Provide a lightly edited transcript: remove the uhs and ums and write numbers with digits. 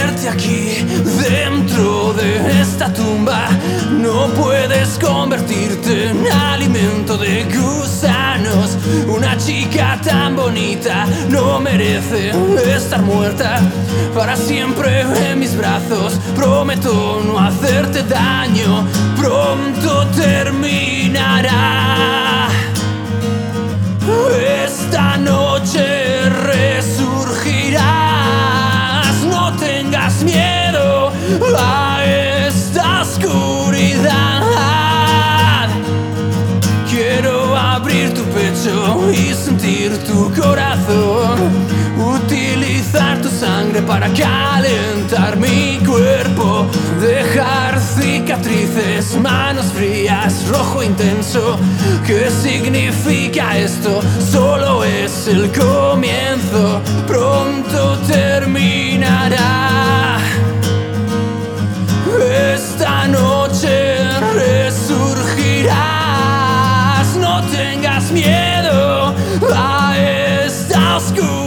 tenerte aquí dentro de esta tumba. No puedes convertirte en alimento de gusanos. Una chica tan bonita no merece estar muerta para siempre en mis brazos. Prometo no hacerte daño, pronto terminará. Esta noche resurgirás. No tengas miedo a esta oscuridad. Quiero abrir tu pecho y sentir tu corazón, utilizar tu sangre para calentar mi cuerpo, dejar cicatrices, manos frías, rojo intenso. ¿Qué significa esto? Solo es el comienzo, pronto terminará. Esta noche resurgirás. No tengas miedo a esta oscuridad.